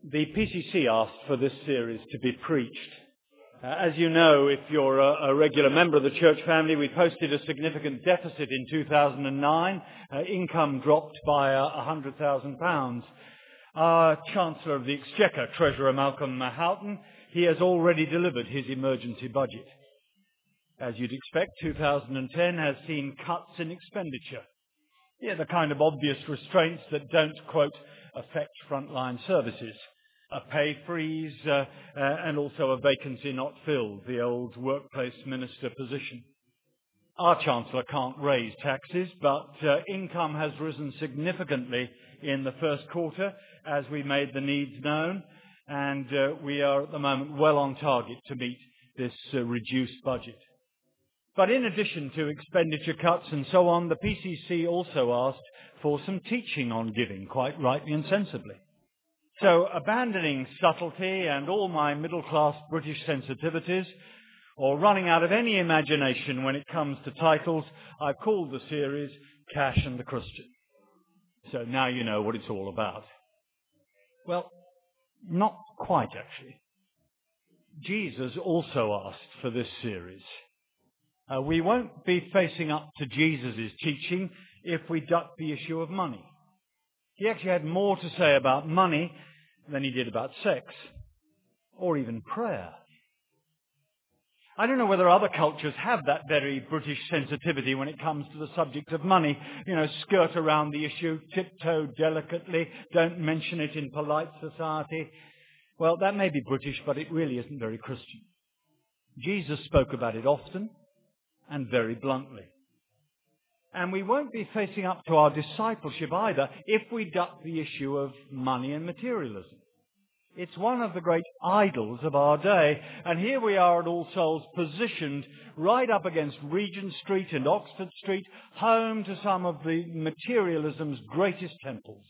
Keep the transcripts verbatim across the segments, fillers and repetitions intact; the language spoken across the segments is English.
The P C C asked for this series to be preached. Uh, as you know, if you're a, a regular member of the church family, we posted a significant deficit in two thousand nine. Uh, income dropped by uh, one hundred thousand pounds. Our Chancellor of the Exchequer, Treasurer Malcolm Houghton, he has already delivered his emergency budget. As you'd expect, two thousand ten has seen cuts in expenditure. Yeah, the kind of obvious restraints that don't, quote, affect frontline services. A pay freeze uh, uh, and also a vacancy not filled, the old workplace minister position. Our Chancellor can't raise taxes, but uh, income has risen significantly in the first quarter as we made the needs known, and uh, we are at the moment well on target to meet this uh, reduced budget. But in addition to expenditure cuts and so on, the P C C also asked for some teaching on giving, quite rightly and sensibly. So, abandoning subtlety and all my middle-class British sensitivities, or running out of any imagination when it comes to titles, I've called the series Cash and the Christian. So now you know what it's all about. Well, not quite actually. Jesus also asked for this series. Uh, we won't be facing up to Jesus' teaching if we duck the issue of money. He actually had more to say about money than he did about sex, or even prayer. I don't know whether other cultures have that very British sensitivity when it comes to the subject of money. You know, skirt around the issue, tiptoe delicately, don't mention it in polite society. Well, that may be British, but it really isn't very Christian. Jesus spoke about it often and very bluntly. And we won't be facing up to our discipleship either if we duck the issue of money and materialism. It's one of the great idols of our day. And here we are at All Souls, positioned right up against Regent Street and Oxford Street, home to some of the materialism's greatest temples.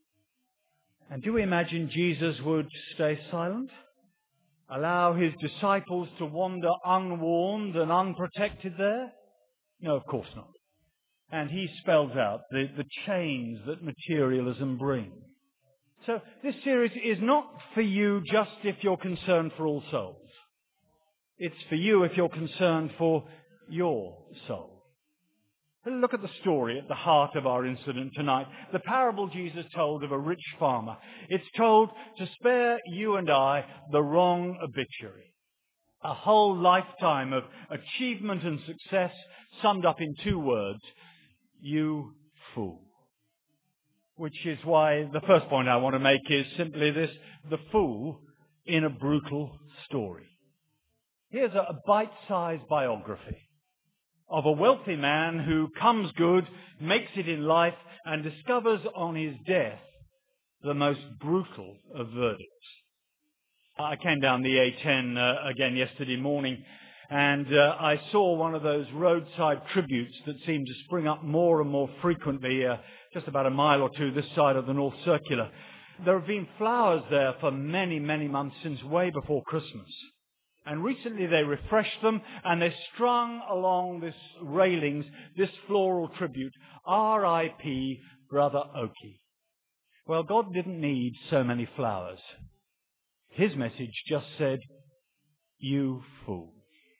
And do we imagine Jesus would stay silent? Allow his disciples to wander unwarned and unprotected there? No, of course not. And he spells out the, the chains that materialism brings. So this series is not for you just if you're concerned for all souls. It's for you if you're concerned for your soul. Look at the story at the heart of our incident tonight. The parable Jesus told of a rich farmer. It's told to spare you and I the wrong obituary. A whole lifetime of achievement and success summed up in two words. You fool. Which is why the first point I want to make is simply this: the fool in a brutal story. Here's a bite-sized biography of a wealthy man who comes good, makes it in life, and discovers on his death the most brutal of verdicts. I came down the A ten uh, again yesterday morning, and uh, I saw one of those roadside tributes that seem to spring up more and more frequently, uh, just about a mile or two this side of the North Circular. There have been flowers there for many, many months, since way before Christmas. And recently they refreshed them, and they strung along this railings this floral tribute, R I P Brother Oakey. Well, God didn't need so many flowers. His message just said, you fool.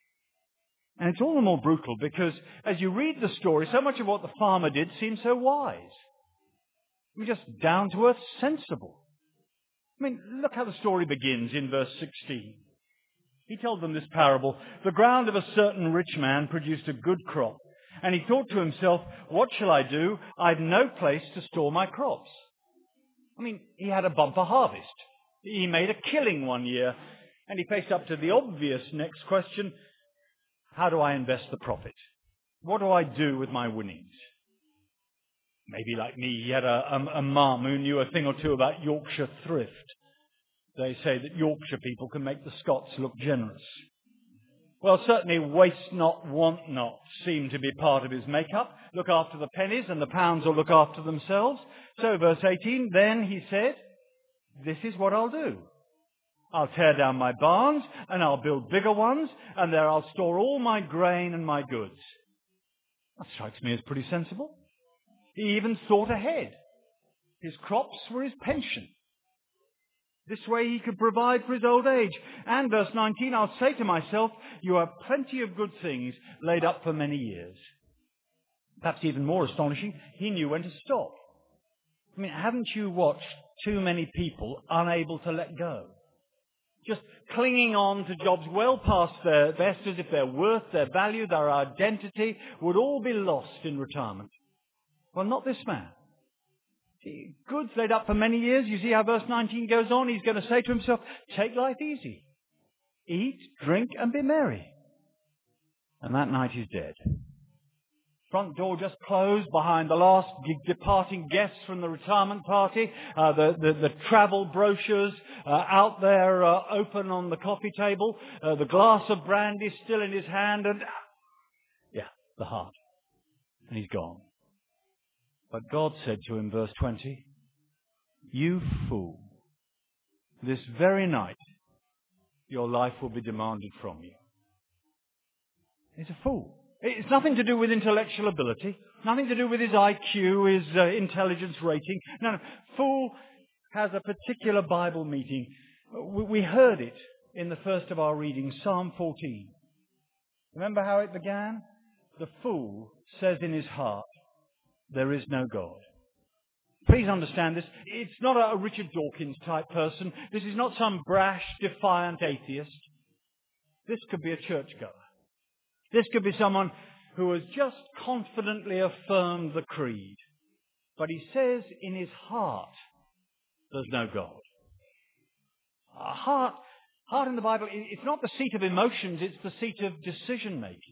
And it's all the more brutal because as you read the story, so much of what the farmer did seems so wise. I mean, just down to earth, sensible. I mean, look how the story begins in verse sixteen. He told them this parable. The ground of a certain rich man produced a good crop. And he thought to himself, what shall I do? I've no place to store my crops. I mean, he had a bumper harvest. He made a killing one year. And he faced up to the obvious next question. How do I invest the profit? What do I do with my winnings? Maybe like me, he had a, a, a mum who knew a thing or two about Yorkshire thrift. They say that Yorkshire people can make the Scots look generous. Well, certainly waste not, want not seem to be part of his makeup. Look after the pennies and the pounds will look after themselves. So verse eighteen, then he said, this is what I'll do. I'll tear down my barns and I'll build bigger ones, and there I'll store all my grain and my goods. That strikes me as pretty sensible. He even thought ahead. His crops were his pension. This way he could provide for his old age. And verse nineteen, I'll say to myself, you have plenty of good things laid up for many years. Perhaps even more astonishing, he knew when to stop. I mean, haven't you watched too many people unable to let go? Just clinging on to jobs well past their best, as if their worth, their value, their identity would all be lost in retirement. Well, not this man. Goods laid up for many years. You see how verse nineteen goes on? He's going to say to himself, take life easy. Eat, drink, and be merry. And that night he's dead. Front door just closed behind the last departing guests from the retirement party. Uh, the, the, the travel brochures uh, out there uh, open on the coffee table. Uh, the glass of brandy still in his hand. And, yeah, the heart. And he's gone. But God said to him, verse twenty, you fool, this very night your life will be demanded from you. He's a fool. It's nothing to do with intellectual ability, nothing to do with his I Q, his uh, intelligence rating. No, no. Fool has a particular Bible meaning. We, we heard it in the first of our readings, Psalm fourteen. Remember how it began? The fool says in his heart, there is no God. Please understand this. It's not a Richard Dawkins type person. This is not some brash, defiant atheist. This could be a churchgoer. This could be someone who has just confidently affirmed the creed. But he says in his heart, there's no God. A heart, heart in the Bible, it's not the seat of emotions, it's the seat of decision making.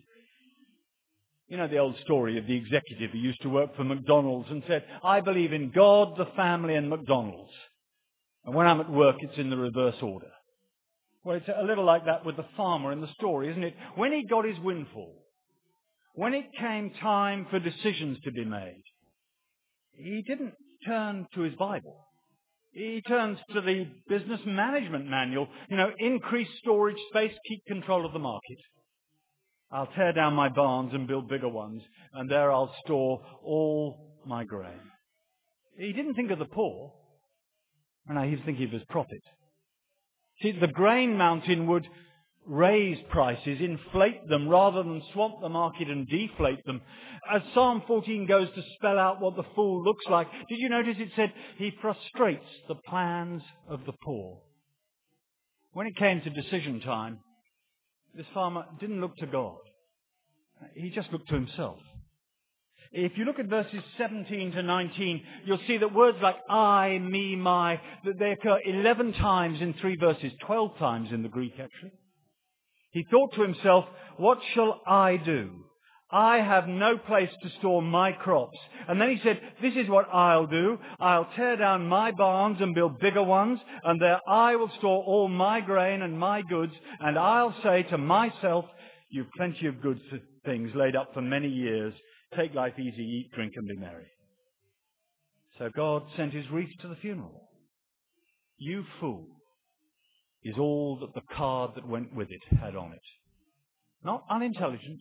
You know the old story of the executive who used to work for McDonald's and said, I believe in God, the family, and McDonald's. And when I'm at work, it's in the reverse order. Well, it's a little like that with the farmer in the story, isn't it? When he got his windfall, when it came time for decisions to be made, he didn't turn to his Bible. He turns to the business management manual. You know, increase storage space, keep control of the market. I'll tear down my barns and build bigger ones, and there I'll store all my grain. He didn't think of the poor. No, he was thinking of his profit. See, the grain mountain would raise prices, inflate them, rather than swamp the market and deflate them. As Psalm fourteen goes to spell out what the fool looks like, did you notice it said he frustrates the plans of the poor? When it came to decision time, this farmer didn't look to God. He just looked to himself. If you look at verses seventeen to nineteen, you'll see that words like I, me, my, that they occur eleven times in three verses, twelve times in the Greek actually. He thought to himself, what shall I do? I have no place to store my crops. And then he said, this is what I'll do. I'll tear down my barns and build bigger ones, and there I will store all my grain and my goods, and I'll say to myself, you've plenty of good things laid up for many years. Take life easy, eat, drink, and be merry. So God sent his wreath to the funeral. You fool is all that the card that went with it had on it. Not unintelligent,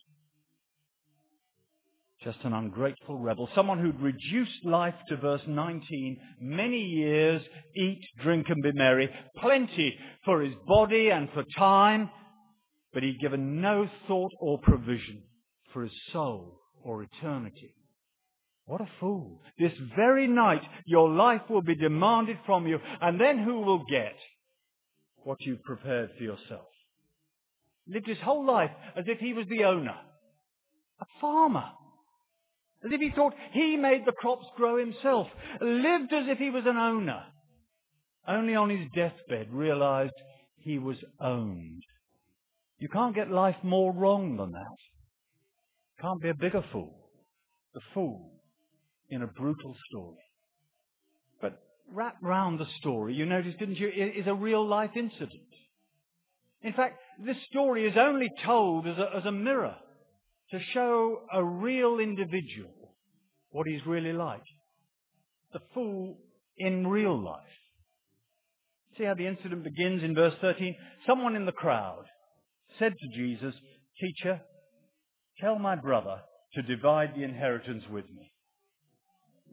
just an ungrateful rebel. Someone who'd reduced life to verse nineteen, many years, eat, drink, and be merry. Plenty for his body and for time, but he'd given no thought or provision for his soul or eternity. What a fool. This very night your life will be demanded from you, and then who will get what you've prepared for yourself? Lived his whole life as if he was the owner. A farmer. As if he thought he made the crops grow himself. Lived as if he was an owner. Only on his deathbed realized he was owned. You can't get life more wrong than that. Can't be a bigger fool. The fool in a brutal story. But wrapped round the story, you noticed, didn't you, is a real life incident. In fact, this story is only told as a, as a mirror to show a real individual what he's really like. The fool in real life. See how the incident begins in verse thirteen? Someone in the crowd said to Jesus, Teacher, tell my brother to divide the inheritance with me.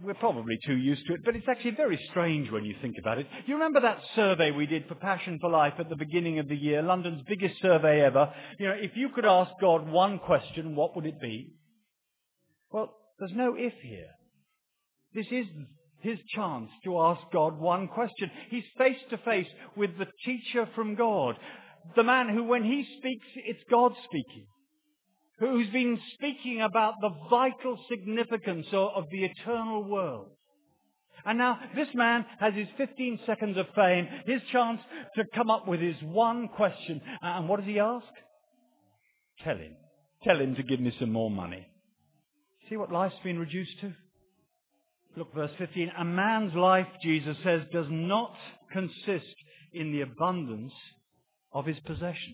we're probably too used to it, but it's actually very strange when you think about it. You remember that survey we did for Passion for Life at the beginning of the year, London's biggest survey ever? You know, if you could ask God one question, what would it be? Well, there's no if here. This is his chance to ask God one question. He's face to face with the teacher from God, the man who, when he speaks, it's God speaking, who's been speaking about the vital significance of, of the eternal world. And now this man has his fifteen seconds of fame, his chance to come up with his one question. And what does he ask? Tell him. Tell him to give me some more money. See what life's been reduced to? Look, verse fifteen. A man's life, Jesus says, does not consist in the abundance of his possessions.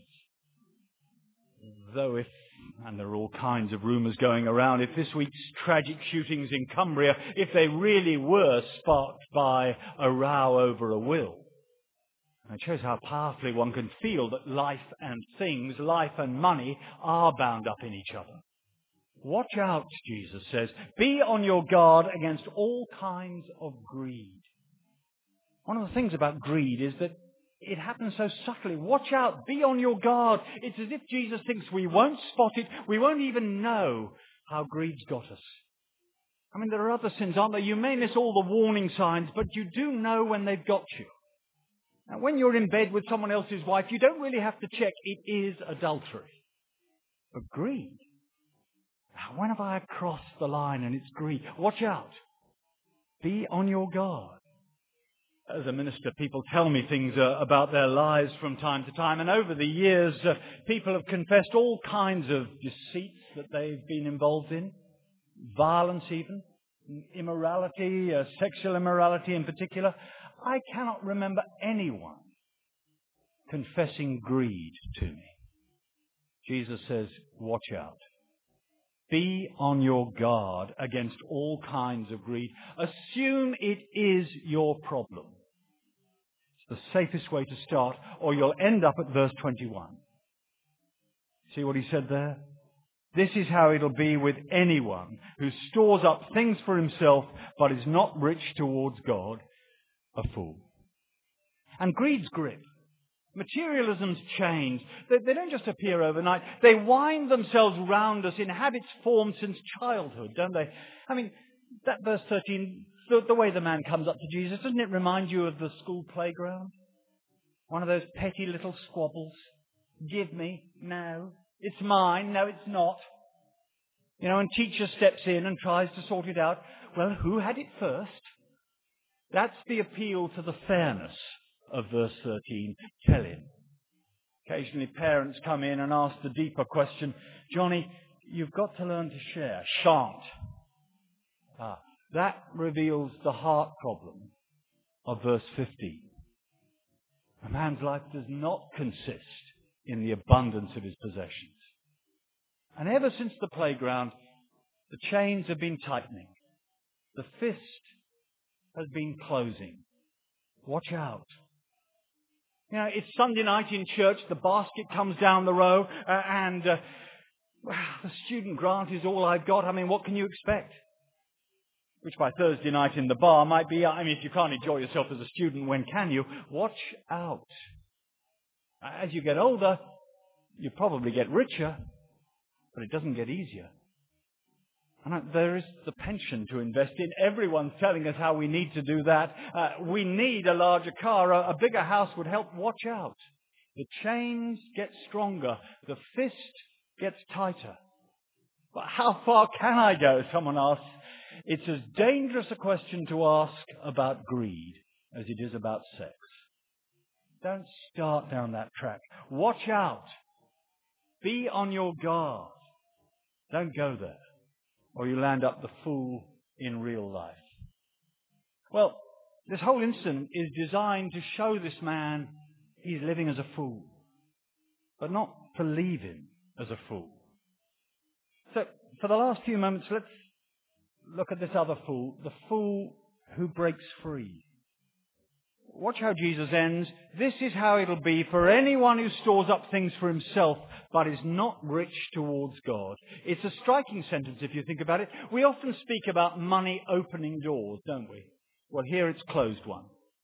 Though if, and there are all kinds of rumours going around, if this week's tragic shootings in Cumbria, if they really were sparked by a row over a will, it shows how powerfully one can feel that life and things, life and money, are bound up in each other. Watch out, Jesus says. Be on your guard against all kinds of greed. One of the things about greed is that it happens so subtly. Watch out. Be on your guard. It's as if Jesus thinks we won't spot it. We won't even know how greed's got us. I mean, there are other sins, aren't there? You may miss all the warning signs, but you do know when they've got you. Now, when you're in bed with someone else's wife, you don't really have to check. It is adultery. But greed. When have I crossed the line and it's greed? Watch out. Be on your guard. As a minister, people tell me things uh, about their lives from time to time. And over the years, uh, people have confessed all kinds of deceits that they've been involved in. Violence even. Immorality, uh, sexual immorality in particular. I cannot remember anyone confessing greed to me. Jesus says, watch out. Be on your guard against all kinds of greed. Assume it is your problem. It's the safest way to start, or you'll end up at verse twenty-one. See what he said there? This is how it'll be with anyone who stores up things for himself but is not rich towards God, a fool. And greed's grip. Materialism's chains, they, they don't just appear overnight. They wind themselves round us in habits formed since childhood, don't they? I mean, that verse thirteen, the, the way the man comes up to Jesus, doesn't it remind you of the school playground? One of those petty little squabbles. Give me, no. It's mine, no it's not. You know, and teacher steps in and tries to sort it out. Well, who had it first? That's the appeal to the fairness of verse thirteen. Tell him. Occasionally parents come in and ask the deeper question, Johnny, you've got to learn to share. Shan't. Ah, that reveals the heart problem of verse fifteen. A man's life does not consist in the abundance of his possessions. And ever since the playground, the chains have been tightening. The fist has been closing. Watch out. You know, it's Sunday night in church, the basket comes down the row, uh, and uh, well, the student grant is all I've got. I mean, what can you expect? Which by Thursday night in the bar might be, I mean, if you can't enjoy yourself as a student, when can you? Watch out. As you get older, you probably get richer, but it doesn't get easier. And there is the pension to invest in. Everyone's telling us how we need to do that. Uh, we need a larger car. A, a bigger house would help. Watch out. The chains get stronger. The fist gets tighter. But how far can I go, someone asks. It's as dangerous a question to ask about greed as it is about sex. Don't start down that track. Watch out. Be on your guard. Don't go there, or you'll end up the fool in real life. Well, this whole incident is designed to show this man he's living as a fool, but not to leave him as a fool. So, for the last few moments, let's look at this other fool, the fool who breaks free. Watch how Jesus ends. This is how it'll be for anyone who stores up things for himself, but is not rich towards God. It's a striking sentence if you think about it. We often speak about money opening doors, don't we? Well, here it's closed one.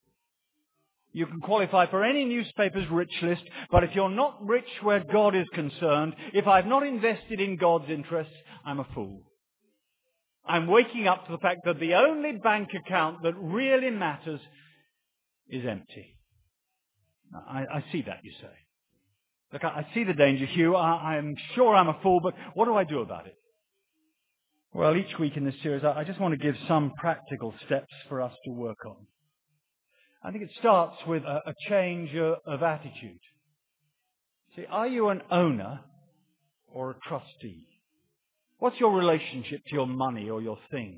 You can qualify for any newspaper's rich list, but if you're not rich where God is concerned, if I've not invested in God's interests, I'm a fool. I'm waking up to the fact that the only bank account that really matters is empty. I, I see that, you say. Look, I, I see the danger, Hugh. I, I'm sure I'm a fool, but what do I do about it? Well, each week in this series, I, I just want to give some practical steps for us to work on. I think it starts with a, a change uh, of attitude. See, are you an owner or a trustee? What's your relationship to your money or your things?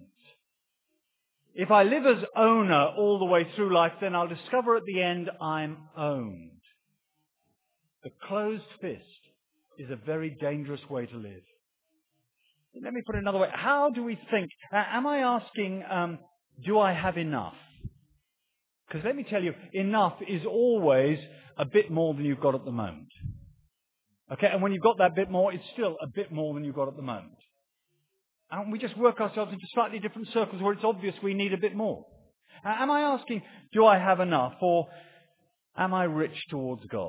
If I live as owner all the way through life, then I'll discover at the end I'm owned. The closed fist is a very dangerous way to live. Let me put it another way. How do we think? Uh, am I asking, um, do I have enough? Because let me tell you, enough is always a bit more than you've got at the moment. Okay, and when you've got that bit more, it's still a bit more than you've got at the moment. And we just work ourselves into slightly different circles where it's obvious we need a bit more. Uh, am I asking, do I have enough, or am I rich towards God?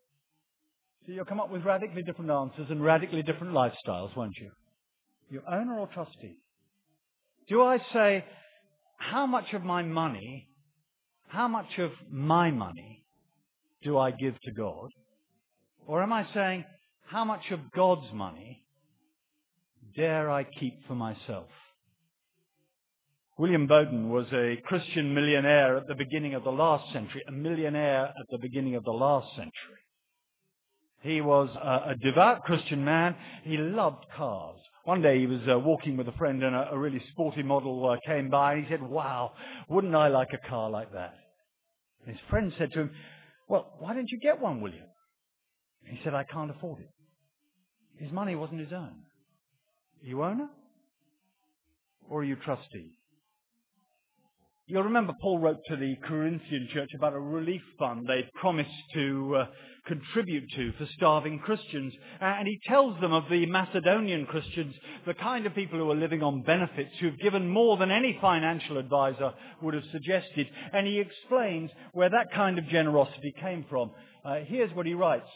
So you'll come up with radically different answers and radically different lifestyles, won't you? You owner or trustee? Do I say, how much of my money, how much of my money do I give to God? Or am I saying, how much of God's money dare I keep for myself? William Bowden was a Christian millionaire at the beginning of the last century, a millionaire at the beginning of the last century. He was a, a devout Christian man. He loved cars. One day he was uh, walking with a friend and a, a really sporty model uh, came by and he said, wow, wouldn't I like a car like that? And his friend said to him, well, why don't you get one, William? He said, I can't afford it. His money wasn't his own. Are you owner? Or are you trustee? You'll remember Paul wrote to the Corinthian church about a relief fund they'd promised to uh, contribute to for starving Christians. Uh, and he tells them of the Macedonian Christians, the kind of people who are living on benefits, who've given more than any financial advisor would have suggested. And he explains where that kind of generosity came from. Uh, here's what he writes.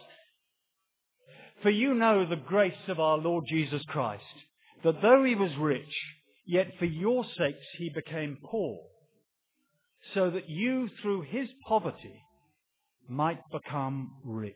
For you know the grace of our Lord Jesus Christ, that though he was rich, yet for your sakes he became poor, so that you through his poverty might become rich.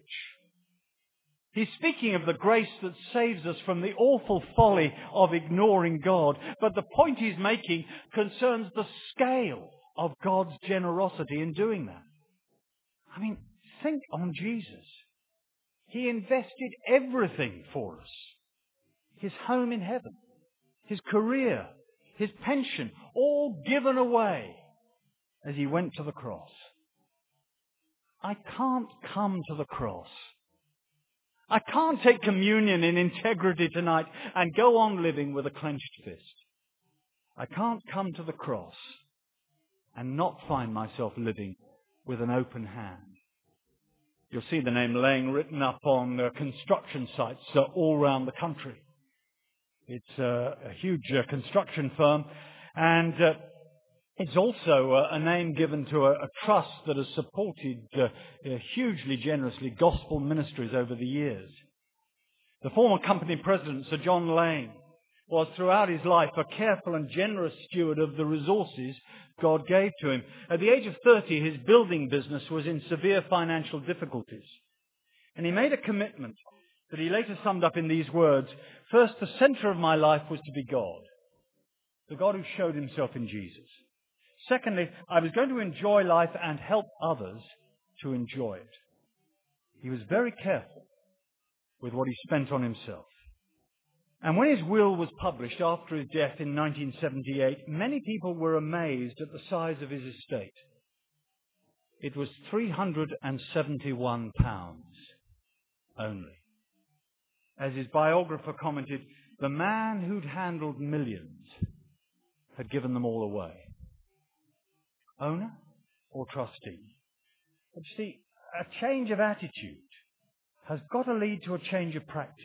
He's speaking of the grace that saves us from the awful folly of ignoring God, but the point he's making concerns the scale of God's generosity in doing that. I mean, think on Jesus. He invested everything for us. His home in heaven, his career, his pension, all given away as he went to the cross. I can't come to the cross. I can't take communion in integrity tonight and go on living with a clenched fist. I can't come to the cross and not find myself living with an open hand. You'll see the name Laying written up on uh, construction sites uh, all around the country. It's uh, a huge uh, construction firm, and uh, it's also uh, a name given to a, a trust that has supported uh, uh, hugely generously gospel ministries over the years. The former company president, Sir John Lane, was throughout his life a careful and generous steward of the resources God gave to him. At the age of thirty, his building business was in severe financial difficulties. And he made a commitment that he later summed up in these words, first, the center of my life was to be God, the God who showed himself in Jesus. Secondly, I was going to enjoy life and help others to enjoy it. He was very careful with what he spent on himself. And when his will was published after his death in nineteen seventy-eight, many people were amazed at the size of his estate. It was three hundred seventy-one pounds only. As his biographer commented, the man who'd handled millions had given them all away. Owner or trustee? But you see, a change of attitude has got to lead to a change of practice.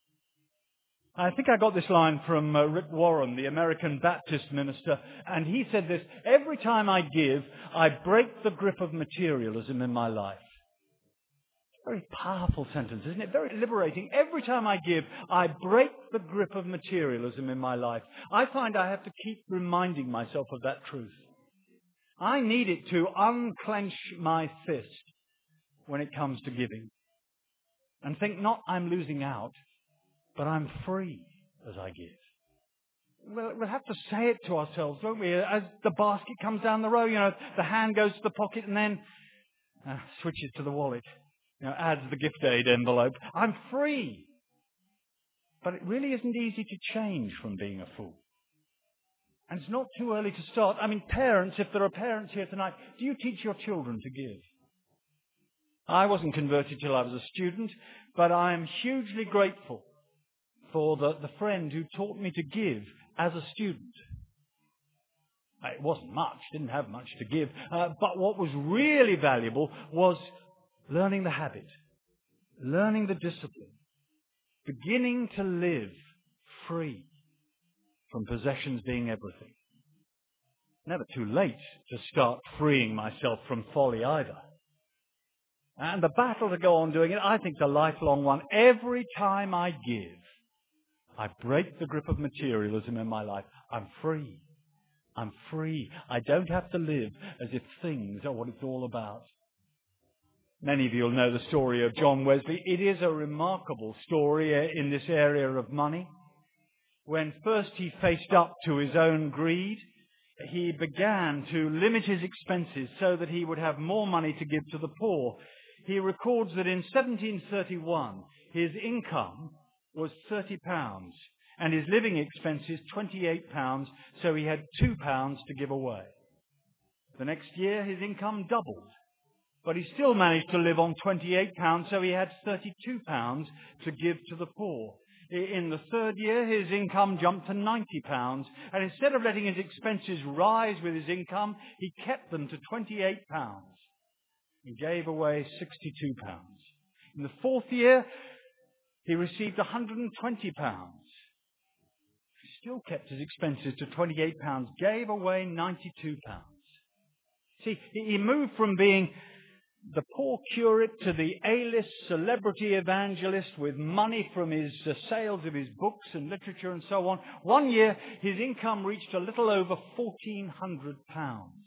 I think I got this line from uh, Rick Warren, the American Baptist minister, and he said this: every time I give, I break the grip of materialism in my life. Very powerful sentence, isn't it? Very liberating. Every time I give, I break the grip of materialism in my life. I find I have to keep reminding myself of that truth. I need it to unclench my fist when it comes to giving. And think not I'm losing out, but I'm free as I give. We'll, we'll have to say it to ourselves, won't we? As the basket comes down the row, you know, the hand goes to the pocket and then uh, switches to the wallet. You know, adds the gift aid envelope. I'm free. But it really isn't easy to change from being a fool. And it's not too early to start. I mean, parents, if there are parents here tonight, do you teach your children to give? I wasn't converted till I was a student, but I am hugely grateful for the, the friend who taught me to give as a student. It wasn't much, didn't have much to give, uh, but what was really valuable was learning the habit, learning the discipline, beginning to live free from possessions being everything. Never too late to start freeing myself from folly either. And the battle to go on doing it, I think, is a lifelong one. Every time I give, I break the grip of materialism in my life. I'm free. I'm free. I don't have to live as if things are what it's all about. Many of you will know the story of John Wesley. It is a remarkable story in this area of money. When first he faced up to his own greed, he began to limit his expenses so that he would have more money to give to the poor. He records that in seventeen thirty-one, his income was thirty pounds and his living expenses twenty-eight pounds, so he had two pounds to give away. The next year, his income doubled. But he still managed to live on twenty-eight pounds, so he had thirty-two pounds to give to the poor. In the third year, his income jumped to ninety pounds, and instead of letting his expenses rise with his income, he kept them to twenty-eight pounds and gave away sixty-two pounds. In the fourth year, he received one hundred twenty pounds. He still kept his expenses to twenty-eight pounds, gave away ninety-two pounds. See, he moved from being the poor curate to the A-list celebrity evangelist with money from his uh, sales of his books and literature and so on. One year, his income reached a little over fourteen hundred pounds.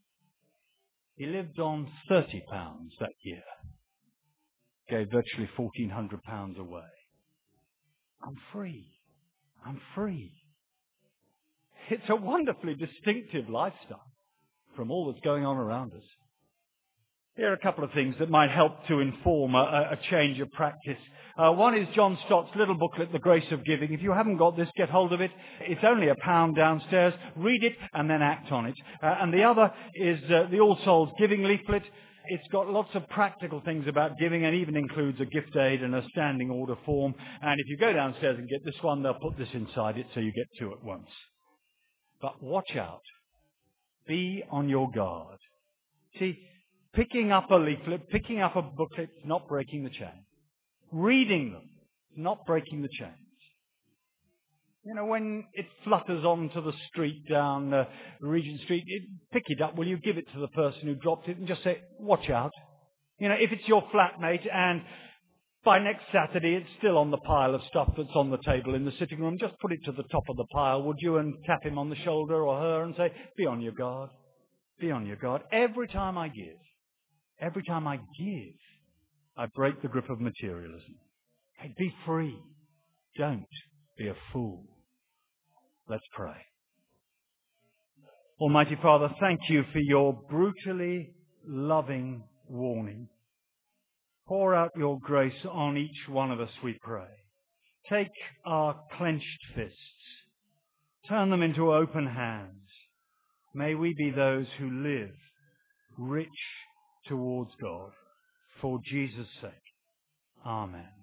He lived on thirty pounds that year. Gave virtually fourteen hundred pounds away. I'm free. I'm free. It's a wonderfully distinctive lifestyle from all that's going on around us. Here are a couple of things that might help to inform a, a change of practice. Uh, one is John Stott's little booklet, The Grace of Giving. If you haven't got this, get hold of it. It's only a pound downstairs. Read it and then act on it. Uh, and the other is uh, the All Souls Giving leaflet. It's got lots of practical things about giving and even includes a gift aid and a standing order form. And if you go downstairs and get this one, they'll put this inside it so you get two at once. But watch out. Be on your guard. See, picking up a leaflet, picking up a booklet, not breaking the chain. Reading them, not breaking the chains. You know, when it flutters onto the street down uh, Regent Street, it, pick it up. Will you give it to the person who dropped it and just say, watch out? You know, if it's your flatmate and by next Saturday it's still on the pile of stuff that's on the table in the sitting room, just put it to the top of the pile, would you, and tap him on the shoulder or her and say, be on your guard. Be on your guard. Every time I give, Every time I give, I break the grip of materialism. Hey, be free. Don't be a fool. Let's pray. Almighty Father, thank you for your brutally loving warning. Pour out your grace on each one of us, we pray. Take our clenched fists. Turn them into open hands. May we be those who live rich towards God. For Jesus' sake. Amen.